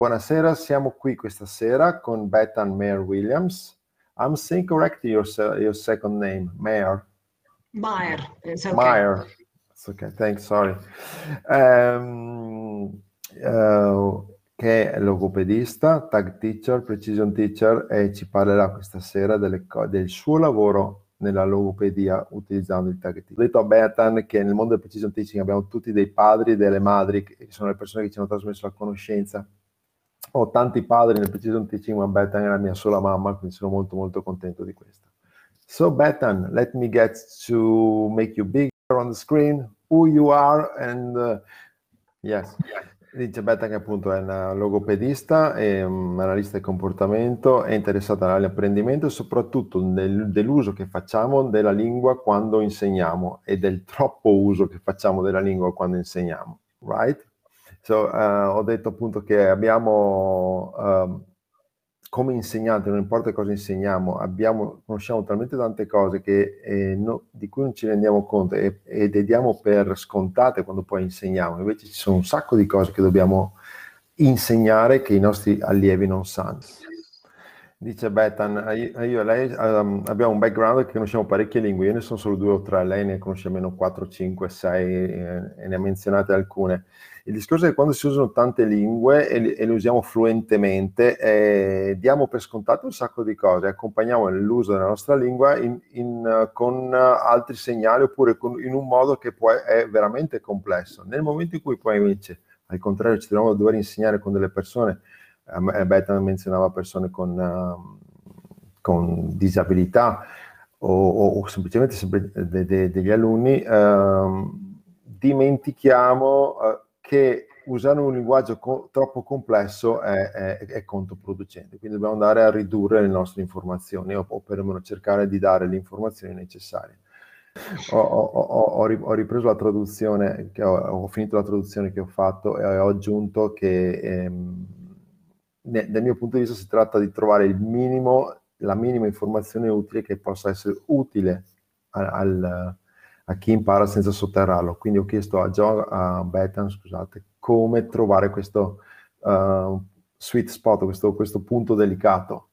Buonasera, siamo qui questa sera con Bethan Mayer Williams. I'm saying correctly your second name, Mayer. Mayer, it's okay. Mayer. It's okay, thanks, sorry. Che è logopedista, tag teacher, precision teacher e ci parlerà questa sera del suo lavoro nella logopedia utilizzando il tag teacher. Ho detto a Bethan che nel mondo del precision teaching abbiamo tutti dei padri e delle madri che sono le persone che ci hanno trasmesso la conoscenza. Ho tanti padri nel precision teaching, ma Bethan è la mia sola mamma, quindi sono molto molto contento di questo. So Bethan, let me get to make you bigger on the screen, who you are and yes. Dice Bethan che appunto è una logopedista, è un analista del comportamento, è interessata all'apprendimento e soprattutto dell'uso che facciamo della lingua quando insegniamo e del troppo uso che facciamo della lingua quando insegniamo, right? So, ho detto appunto che abbiamo, come insegnante, non importa cosa insegniamo, conosciamo talmente tante cose di cui non ci rendiamo conto e diamo per scontate quando poi insegniamo. Invece ci sono un sacco di cose che dobbiamo insegnare che i nostri allievi non sanno. Dice Bethan, io e lei abbiamo un background che conosciamo parecchie lingue, io ne sono solo 2 o 3, lei ne conosce almeno 4, 5, 6 e ne ha menzionate alcune. Il discorso è che quando si usano tante lingue e le usiamo fluentemente, diamo per scontato un sacco di cose, accompagniamo l'uso della nostra lingua con altri segnali oppure in un modo che è veramente complesso. Nel momento in cui poi invece, al contrario, ci troviamo a dover insegnare con delle persone, Bethan menzionava persone con disabilità o semplicemente degli alunni, dimentichiamo che usare un linguaggio troppo complesso è controproducente, quindi dobbiamo andare a ridurre le nostre informazioni o perlomeno cercare di dare le informazioni necessarie. Ho ripreso la traduzione, ho finito la traduzione che ho fatto e ho aggiunto che dal mio punto di vista si tratta di trovare la minima informazione utile che possa essere utile a chi impara senza sotterrarlo. Quindi ho chiesto a Bethan, scusate, come trovare questo sweet spot, questo punto delicato.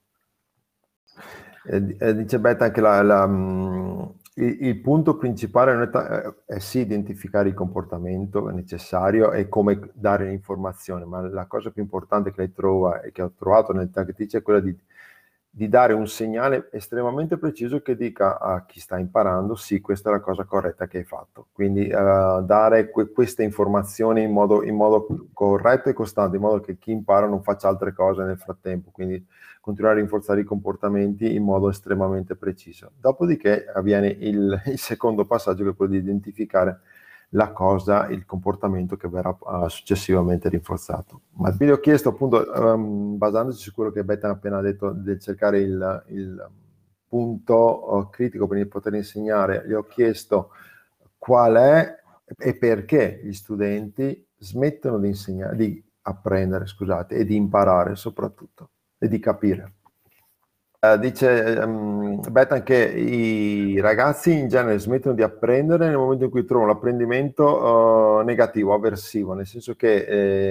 Dice Bethan che il punto principale è sì identificare il comportamento necessario e come dare l'informazione, ma la cosa più importante che lei trova e che ho trovato nel tag teacher è quella di dare un segnale estremamente preciso che dica a chi sta imparando sì, questa è la cosa corretta che hai fatto. Quindi dare queste informazioni in modo corretto e costante, in modo che chi impara non faccia altre cose nel frattempo, quindi continuare a rinforzare i comportamenti in modo estremamente preciso. Dopodiché avviene il secondo passaggio, che è quello di identificare la cosa, il comportamento che verrà successivamente rinforzato. Ma vi ho chiesto appunto, basandoci su quello che Bethan ha appena detto, del cercare il punto critico per poter insegnare, gli ho chiesto qual è e perché gli studenti smettono di insegnare, di apprendere, scusate, e di imparare soprattutto, e di capire. Dice Bethan che i ragazzi in genere smettono di apprendere nel momento in cui trovano l'apprendimento negativo, avversivo, nel senso che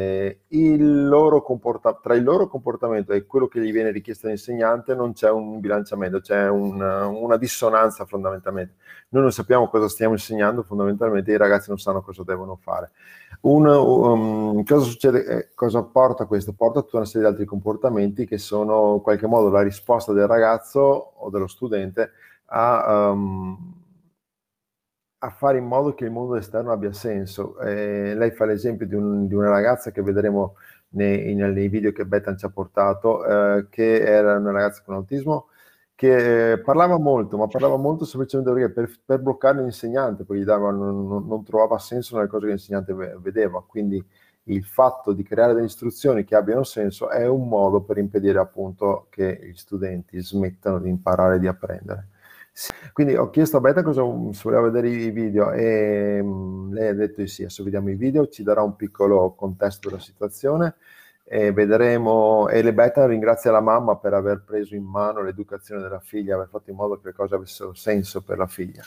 tra il loro comportamento e quello che gli viene richiesto dall'insegnante non c'è un bilanciamento, c'è una dissonanza fondamentalmente. Noi non sappiamo cosa stiamo insegnando, fondamentalmente i ragazzi non sanno cosa devono fare. Cosa succede? Cosa porta questo? Porta tutta una serie di altri comportamenti che sono in qualche modo la risposta del ragazzo o dello studente a fare in modo che il mondo esterno abbia senso. Lei fa l'esempio di una ragazza che vedremo nei video che Bethan ci ha portato, che era una ragazza con autismo, che parlava molto, ma parlava molto semplicemente perché per bloccare l'insegnante, poi non trovava senso nelle cose che l'insegnante vedeva, quindi il fatto di creare delle istruzioni che abbiano senso è un modo per impedire appunto che gli studenti smettano di imparare e di apprendere. Sì. Quindi ho chiesto a Bethan se voleva vedere i video e lei ha detto di sì. Adesso vediamo i video, ci darà un piccolo contesto della situazione e vedremo. E Bethan ringrazia la mamma per aver preso in mano l'educazione della figlia, aver fatto in modo che le cose avessero senso per la figlia.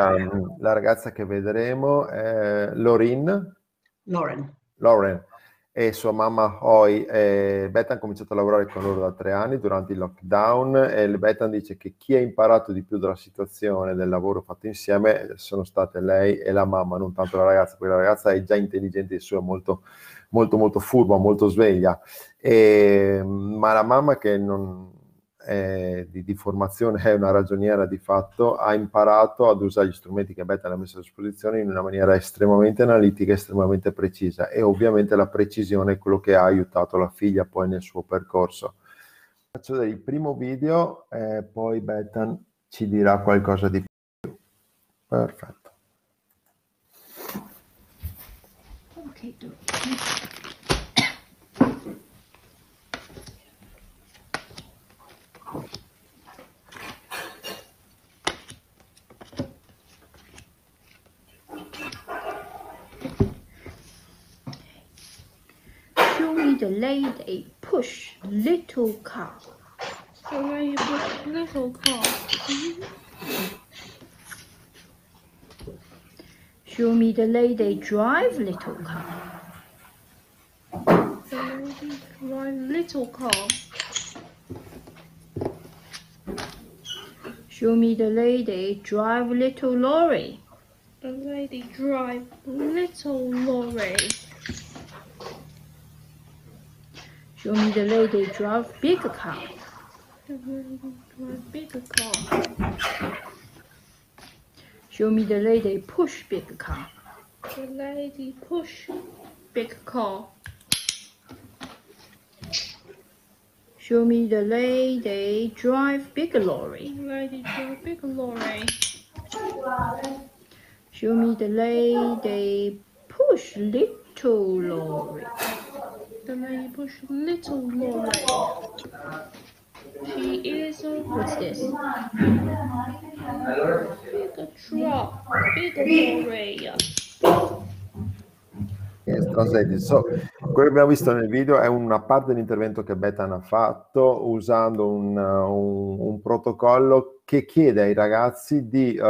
La ragazza che vedremo è Lauren. e sua mamma Hoy. Bethan ha cominciato a lavorare con loro da 3 anni durante il lockdown, e Bethan dice che chi ha imparato di più dalla situazione, del lavoro fatto insieme, sono state lei e la mamma, non tanto la ragazza, perché la ragazza è già intelligente e sua, molto, molto, molto furba, molto sveglia, ma la mamma, che non di formazione è una ragioniera di fatto, ha imparato ad usare gli strumenti che Bethan ha messo a disposizione in una maniera estremamente analitica, estremamente precisa, e ovviamente la precisione è quello che ha aiutato la figlia poi nel suo percorso. Faccio vedere il primo video e poi Bethan ci dirà qualcosa di più. Perfetto. Okay, show me the lady push little car. The lady push little car. Show me the lady drive little car. The lady drive little car. Show me the lady drive little lorry. The lady drive little lorry. Show me the lady drive big car. The lady drive bigger car. Show me the lady push big car. The lady push big car. Show me the lady drive big lorry. The lady drive big lorry. Show me the lady push little lorry. The lady push little lorry. She is a What's this? bigger truck, bigger lorry. Yes, translated. So, quello che abbiamo visto nel video è una parte dell'intervento che Bethan ha fatto usando un protocollo che chiede ai ragazzi di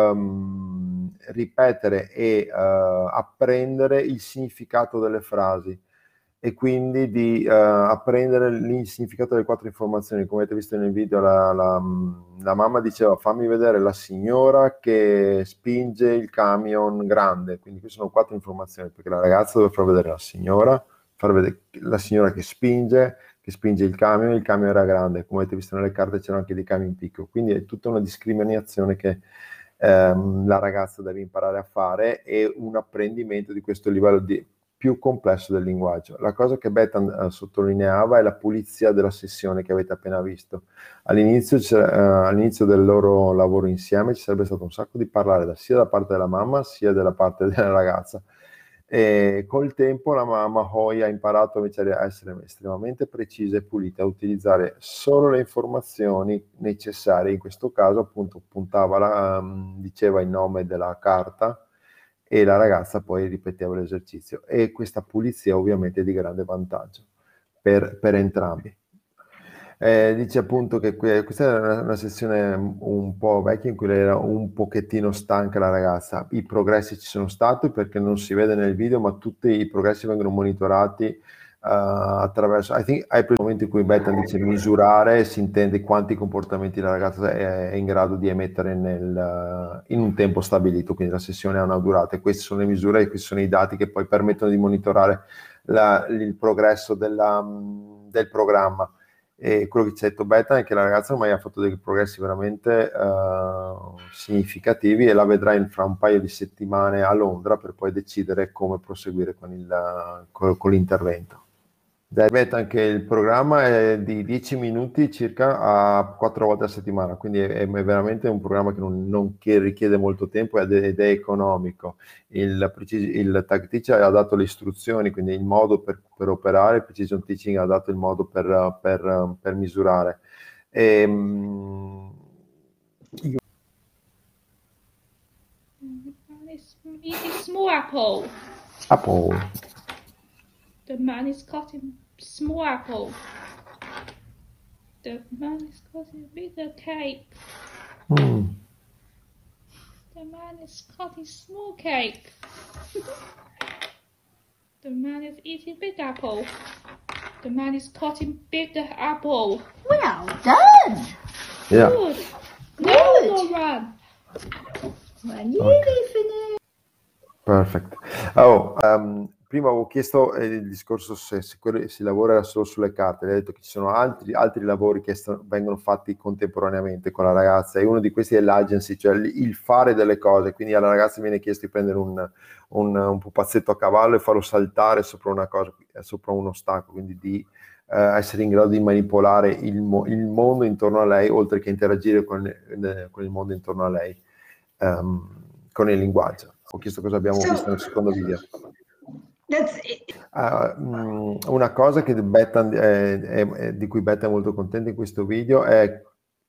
ripetere e apprendere il significato delle frasi, e quindi di apprendere il significato delle 4 informazioni. Come avete visto nel video, la mamma diceva: fammi vedere la signora che spinge il camion grande. Quindi queste sono 4 informazioni, perché la ragazza deve far vedere la signora, far vedere la signora che spinge il camion era grande. Come avete visto nelle carte c'erano anche dei camion piccoli, quindi è tutta una discriminazione che la ragazza deve imparare a fare, e un apprendimento di questo livello più complesso del linguaggio. La cosa che Bethan sottolineava è la pulizia della sessione che avete appena visto. All'inizio del loro lavoro insieme ci sarebbe stato un sacco di parlare sia da parte della mamma sia dalla parte della ragazza, e col tempo la mamma Hoy ha imparato invece a essere estremamente precisa e pulita, a utilizzare solo le informazioni necessarie. In questo caso appunto diceva il nome della carta, e la ragazza poi ripeteva l'esercizio, e questa pulizia ovviamente è di grande vantaggio per entrambi. Dice appunto che questa è una sessione un po' vecchia, in cui era un pochettino stanca la ragazza. I progressi ci sono stati, perché non si vede nel video, ma tutti i progressi vengono monitorati attraverso, ai momenti in cui Bethan dice misurare, si intende quanti comportamenti la ragazza è in grado di emettere in un tempo stabilito, quindi la sessione ha una durata, e queste sono le misure e questi sono i dati che poi permettono di monitorare il progresso del programma. E quello che ci ha detto Bethan è che la ragazza ormai ha fatto dei progressi veramente significativi, e la vedrà fra un paio di settimane a Londra, per poi decidere come proseguire con l'intervento. Bethan, che il programma è di 10 minuti circa a 4 volte a settimana, quindi è veramente un programma che richiede molto tempo ed è economico. Il Tag Teacher ha dato le istruzioni, quindi il modo per operare. Il Precision Teaching ha dato il modo per misurare. The man is eating small apple. Apple. The man is cutting small apple. The man is cutting bigger cake. Mm. The man is cutting small cake. The man is eating big apple. The man is cutting big apple. Well done. Yeah. Good. Good. Now run. We're nearly finished. Perfect. Oh, prima avevo chiesto il discorso se si lavora solo sulle carte, lei ha detto che ci sono altri lavori che vengono fatti contemporaneamente con la ragazza, e uno di questi è l'agency, cioè il fare delle cose, quindi alla ragazza viene chiesto di prendere un pupazzetto a cavallo e farlo saltare sopra una cosa, sopra un ostacolo, quindi di essere in grado di manipolare il mondo intorno a lei, oltre che interagire con il mondo intorno a lei, con il linguaggio. Ho chiesto cosa abbiamo visto nel secondo video. Una cosa che di cui Betta è molto contenta in questo video è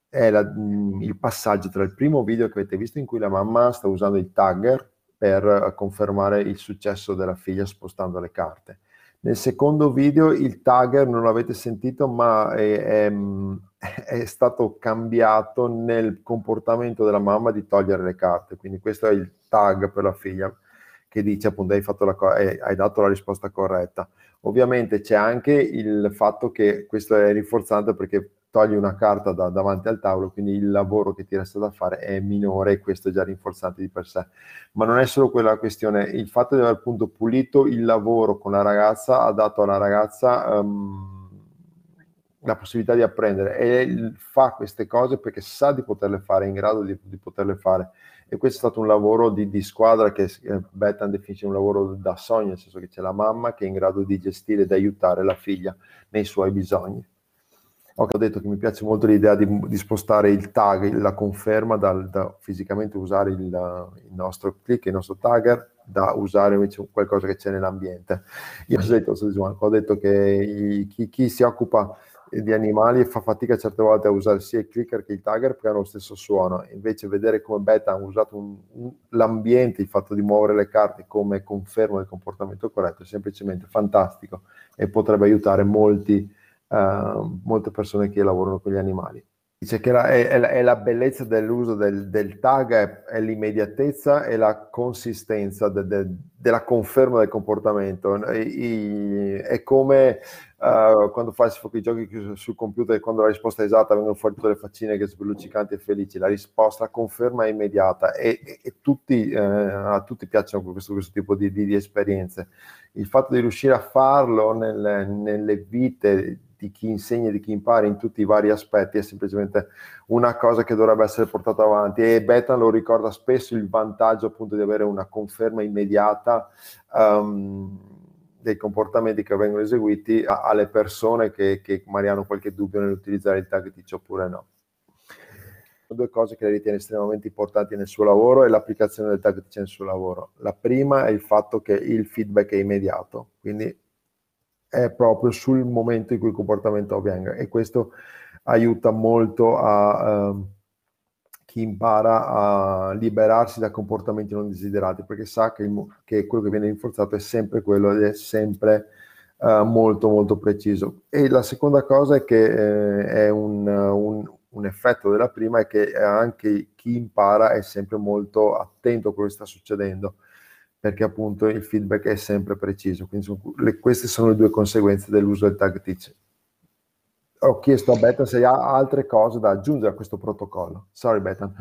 il passaggio tra il primo video che avete visto in cui la mamma sta usando il tagger per confermare il successo della figlia spostando le carte. Nel secondo video il tagger non l'avete sentito, ma è stato cambiato nel comportamento della mamma di togliere le carte, quindi questo è il tag per la figlia che dice appunto hai dato la risposta corretta. Ovviamente c'è anche il fatto che questo è rinforzante perché togli una carta davanti al tavolo, quindi il lavoro che ti resta da fare è minore, e questo è già rinforzante di per sé. Ma non è solo quella la questione, il fatto di aver appunto pulito il lavoro con la ragazza ha dato alla ragazza la possibilità di apprendere, e fa queste cose perché sa di poterle fare, è in grado di poterle fare. E questo è stato un lavoro di squadra che Bethan definisce un lavoro da sogno, nel senso che c'è la mamma che è in grado di gestire ed aiutare la figlia nei suoi bisogni. Ho detto che mi piace molto l'idea di spostare il tag, la conferma, da fisicamente usare il nostro click, il nostro tagger, da usare invece qualcosa che c'è nell'ambiente. Io ho detto che chi si occupa di animali fa fatica certe volte a usare sia il clicker che il tagger perché hanno lo stesso suono, invece vedere come Betta ha usato l'ambiente, il fatto di muovere le carte come conferma del comportamento corretto è semplicemente fantastico e potrebbe aiutare molte persone che lavorano con gli animali. Dice che è la bellezza dell'uso del tag, è l'immediatezza e la consistenza della conferma del comportamento. È come quando fai i giochi sul computer e quando la risposta è esatta vengono fuori tutte le faccine che sbelluccicanti e felici. La risposta, la conferma è immediata e a tutti piacciono questo tipo di esperienze. Il fatto di riuscire a farlo nelle vite di chi insegna e di chi impara in tutti i vari aspetti è semplicemente una cosa che dovrebbe essere portata avanti, e Bethan lo ricorda spesso il vantaggio appunto di avere una conferma immediata dei comportamenti che vengono eseguiti alle persone che magari hanno qualche dubbio nell'utilizzare il tag teach oppure no. Due cose che lei ritiene estremamente importanti nel suo lavoro e l'applicazione del tag teach nel suo lavoro. La prima è il fatto che il feedback è immediato, quindi è proprio sul momento in cui il comportamento avvenga, e questo aiuta molto a chi impara a liberarsi da comportamenti non desiderati, perché sa che quello che viene rinforzato è sempre quello ed è sempre molto molto preciso. E la seconda cosa è che è un effetto della prima, è che anche chi impara è sempre molto attento a quello che sta succedendo, perché appunto il feedback è sempre preciso. Quindi queste sono le due conseguenze dell'uso del tag teach. Ho chiesto a Bethan se ha altre cose da aggiungere a questo protocollo. Sorry, Bethan.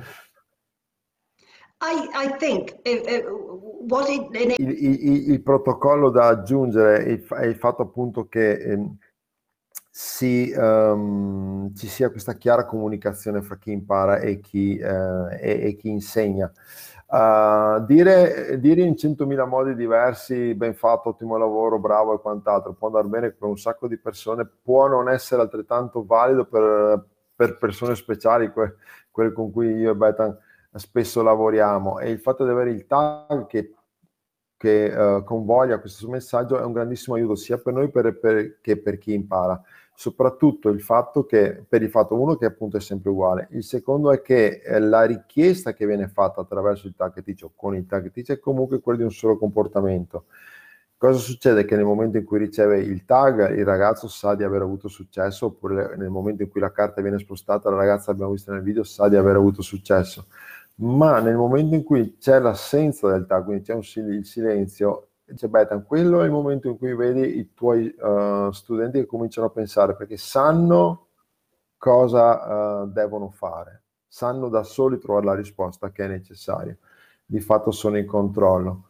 I think what Il protocollo da aggiungere è il fatto appunto che ci sia questa chiara comunicazione fra chi impara e chi insegna. Dire in 100.000 modi diversi ben fatto, ottimo lavoro, bravo e quant'altro può andare bene per un sacco di persone, può non essere altrettanto valido per persone speciali, quelle con cui io e Bethan spesso lavoriamo, e il fatto di avere il tag che convoglia questo messaggio è un grandissimo aiuto sia per noi che per chi impara. Soprattutto il fatto che, per il fatto uno, che appunto è sempre uguale, il secondo è che la richiesta che viene fatta attraverso il tag teach o con il tag teach è comunque quella di un solo comportamento. Cosa succede? Che nel momento in cui riceve il tag il ragazzo sa di aver avuto successo, oppure nel momento in cui la carta viene spostata la ragazza, abbiamo visto nel video, sa di aver avuto successo. Ma nel momento in cui c'è l'assenza del tag, quindi c'è il silenzio, Dice Bethan, quello è il momento in cui vedi i tuoi studenti che cominciano a pensare, perché sanno cosa devono fare, sanno da soli trovare la risposta che è necessaria, di fatto sono in controllo.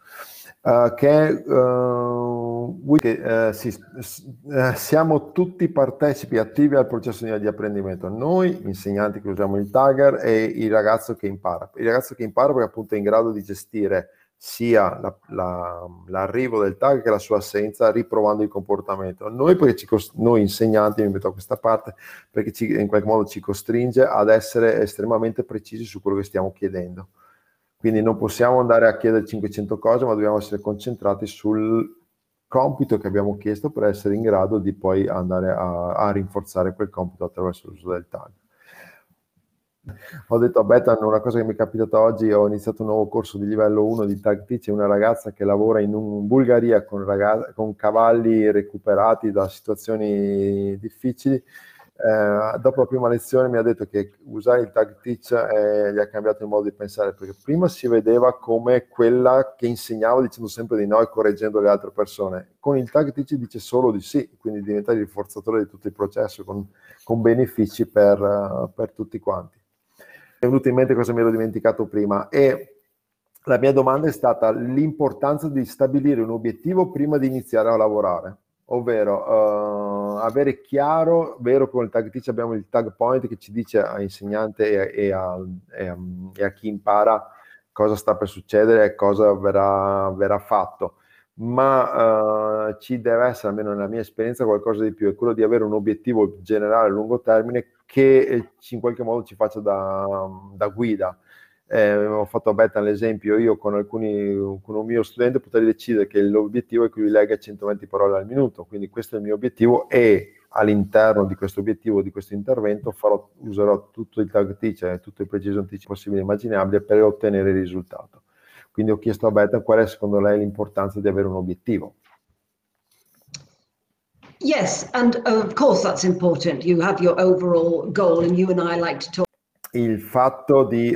Siamo tutti partecipi attivi al processo di apprendimento, noi insegnanti che usiamo il Tagger e il ragazzo che impara perché appunto è in grado di gestire sia l'arrivo del tag che la sua assenza, riprovando il comportamento. Noi, perché noi insegnanti, mi metto a questa parte, perché in qualche modo ci costringe ad essere estremamente precisi su quello che stiamo chiedendo. Quindi non possiamo andare a chiedere 500 cose, ma dobbiamo essere concentrati sul compito che abbiamo chiesto per essere in grado di poi andare a rinforzare quel compito attraverso l'uso del tag. Ho detto a Bethan una cosa che mi è capitata oggi, ho iniziato un nuovo corso di livello 1 di Tag Teach, una ragazza che lavora in Bulgaria con cavalli recuperati da situazioni difficili. Dopo la prima lezione mi ha detto che usare il Tag Teach gli ha cambiato il modo di pensare, perché prima si vedeva come quella che insegnava dicendo sempre di no e correggendo le altre persone. Con il Tag Teach dice solo di sì, quindi diventa il rinforzatore di tutto il processo con benefici per tutti quanti. È venuto in mente cosa mi ero dimenticato prima, e la mia domanda è stata l'importanza di stabilire un obiettivo prima di iniziare a lavorare, ovvero avere chiaro, vero, con il Tag Teach abbiamo il tag point che ci dice all'insegnante e a chi impara cosa sta per succedere e cosa verrà fatto, ma ci deve essere, almeno nella mia esperienza, qualcosa di più, è quello di avere un obiettivo generale a lungo termine che in qualche modo ci faccia da guida. Ho fatto a Bethan l'esempio, io con un mio studente potrei decidere che l'obiettivo è che lui legga 120 parole al minuto, quindi questo è il mio obiettivo, e all'interno di questo obiettivo, di questo intervento, userò tutto il Tag Teach, tutto il precision teach possibile e immaginabile per ottenere il risultato. Quindi ho chiesto a Bethan qual è secondo lei l'importanza di avere un obiettivo. Yes, and of course that's important. You have your overall goal, and you and I like to talk. Il fatto di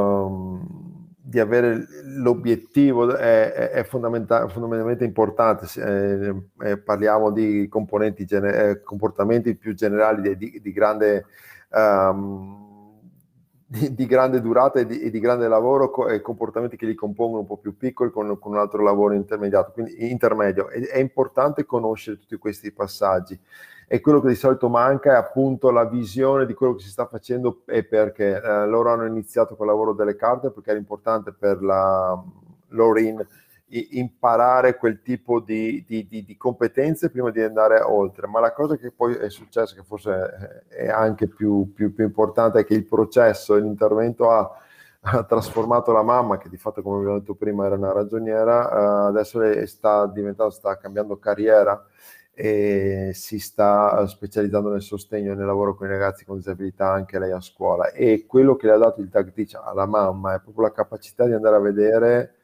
avere l'obiettivo è fondamentalmente importante. Parliamo di comportamenti più generali di grande di grande durata e di grande lavoro, e comportamenti che li compongono un po' più piccoli con un altro lavoro intermedio. È importante conoscere tutti questi passaggi, e quello che di solito manca è appunto la visione di quello che si sta facendo e perché. Loro hanno iniziato col lavoro delle carte perché era importante per la Lauren imparare quel tipo di competenze prima di andare oltre, ma la cosa che poi è successa, che forse è anche più importante, è che il processo, l'intervento ha trasformato la mamma, che di fatto, come abbiamo detto prima, era una ragioniera, adesso sta cambiando carriera e si sta specializzando nel sostegno e nel lavoro con i ragazzi con disabilità, anche lei a scuola, e quello che le ha dato il Tag Teach alla mamma è proprio la capacità di andare a vedere,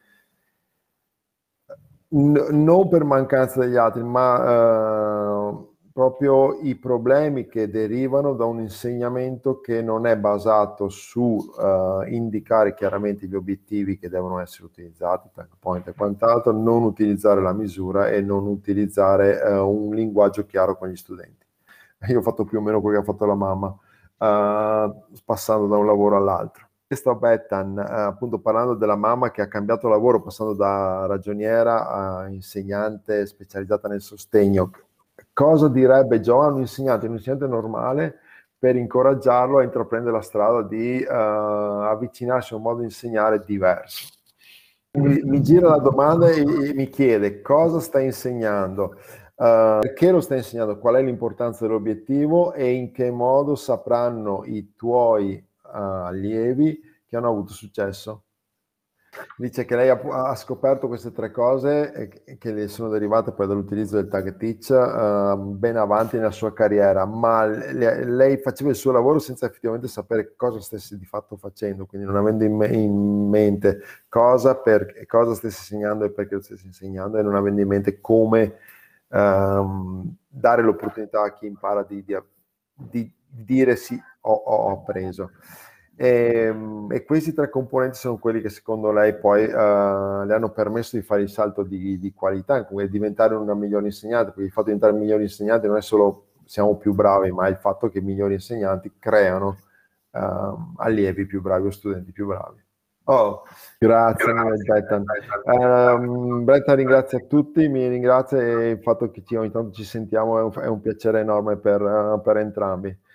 non per mancanza degli altri, ma proprio i problemi che derivano da un insegnamento che non è basato su indicare chiaramente gli obiettivi che devono essere utilizzati, tag point e quant'altro, non utilizzare la misura e non utilizzare un linguaggio chiaro con gli studenti. Io ho fatto più o meno quello che ha fatto la mamma, passando da un lavoro all'altro. Sto a Bethan, appunto parlando della mamma che ha cambiato lavoro passando da ragioniera a insegnante specializzata nel sostegno. Cosa direbbe Joe un insegnante normale per incoraggiarlo a intraprendere la strada di avvicinarsi a un modo di insegnare diverso? Mi gira la domanda e mi chiede cosa sta insegnando, perché lo sta insegnando, qual è l'importanza dell'obiettivo e in che modo sapranno i tuoi allievi che hanno avuto successo. Dice che lei ha scoperto queste tre cose che le sono derivate poi dall'utilizzo del Tag Teach ben avanti nella sua carriera, ma lei faceva il suo lavoro senza effettivamente sapere cosa stesse di fatto facendo, quindi non avendo in mente cosa stesse insegnando e perché lo stesse insegnando, e non avendo in mente come dare l'opportunità a chi impara di dire sì, ho appreso. E questi 3 componenti sono quelli che secondo lei poi le hanno permesso di fare il salto di qualità, come diventare una migliore insegnante, perché il fatto di diventare migliori insegnanti non è solo siamo più bravi, ma è il fatto che i migliori insegnanti creano allievi più bravi o studenti più bravi. Oh, grazie Brettan. Brettan ringrazia tutti, mi ringrazia, e il fatto che ogni tanto ci sentiamo è un piacere enorme per entrambi.